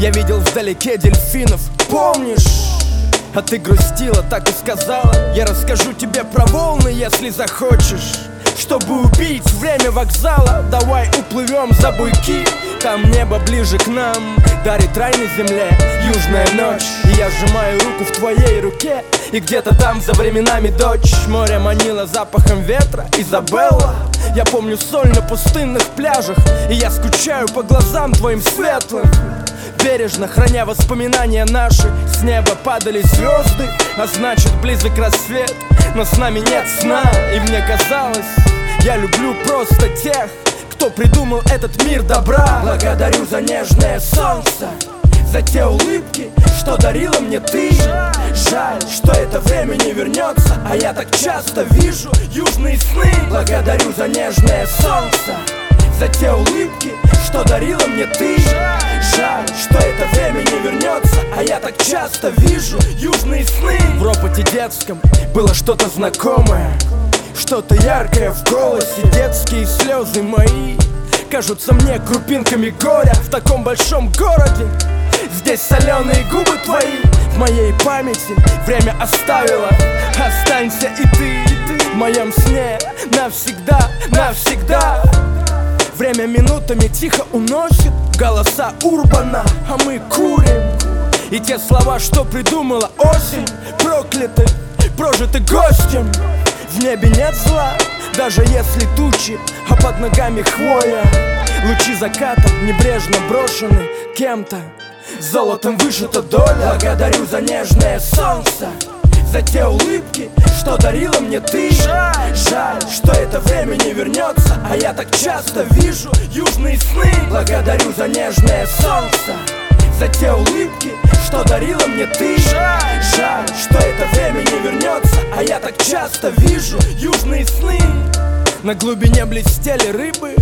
Я видел вдалеке дельфинов, помнишь? А ты грустила, так и сказала: я расскажу тебе про волны, если захочешь. Чтобы убить время вокзала, давай уплывем за буйки. Там небо ближе к нам, дарит рай на земле, южная ночь. И я сжимаю руку в твоей руке, и где-то там за временами дочь. Море манило запахом ветра, Изабелла. Я помню соль на пустынных пляжах, и я скучаю по глазам твоим светлым. Бережно храня воспоминания наши, с неба падали звезды, а значит близок рассвет. Но с нами нет сна, и мне казалось, я люблю просто тех, кто придумал этот мир добра. Благодарю за нежное солнце, за те улыбки, что дарила мне ты. Жаль, что это время не вернется, а я так часто вижу южные сны. Благодарю за нежное солнце, за те улыбки, что дарила мне ты. Жаль, что это время не вернется, а я так часто вижу южные сны. В ропоте детском было что-то знакомое, что-то яркое в голосе. Детские слезы мои кажутся мне крупинками горя в таком большом городе. Здесь соленые губы твои в моей памяти время оставило. Останься и ты в моем сне навсегда, навсегда. Время минутами тихо уносит голоса урбана, а мы курим. И те слова, что придумала осень, прокляты, прожиты гостем. В небе нет зла, даже если тучи, а под ногами хвоя. Лучи заката небрежно брошены кем-то, золотом вышита доля. Благодарю за нежное солнце, за те улыбки, что дарила мне ты. Жаль, что это время не вернется, а я так часто вижу южные сны. Благодарю за нежное солнце, за те улыбки, что дарила мне ты. Жаль, что это время не вернется, а я так часто вижу южные сны. На глубине блестели рыбы,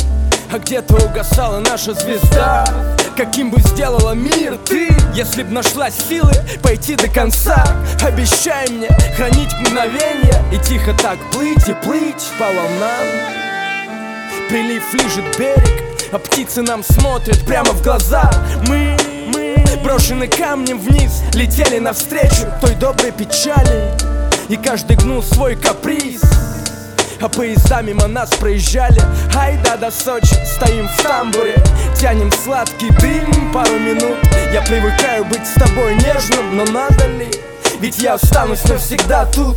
а где-то угасала наша звезда. Каким бы сделала мир ты, если б нашла силы пойти до конца? Обещай мне хранить мгновенье и тихо так плыть и плыть по волнам. Прилив лижет берег, а птицы нам смотрят прямо в глаза. Мы брошены камнем вниз, летели навстречу той доброй печали, и каждый гнул свой каприз. А поезда мимо нас проезжали, айда до Сочи. Стоим в тамбуре, тянем сладкий дым пару минут. Я привыкаю быть с тобой нежным, но надо ли? Ведь я останусь навсегда тут.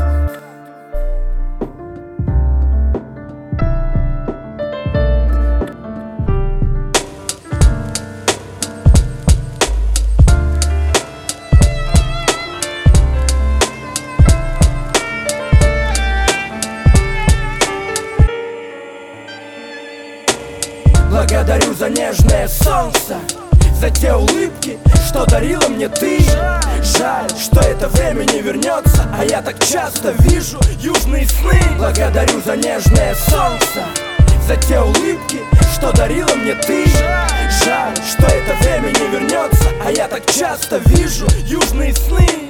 Благодарю за нежное солнце, за те улыбки, что дарила мне ты. Жаль, что это время не вернется, а я так часто вижу южные сны. Благодарю за нежное солнце, за те улыбки, что дарила мне ты. Жаль, что это время не вернется, а я так часто вижу южные сны.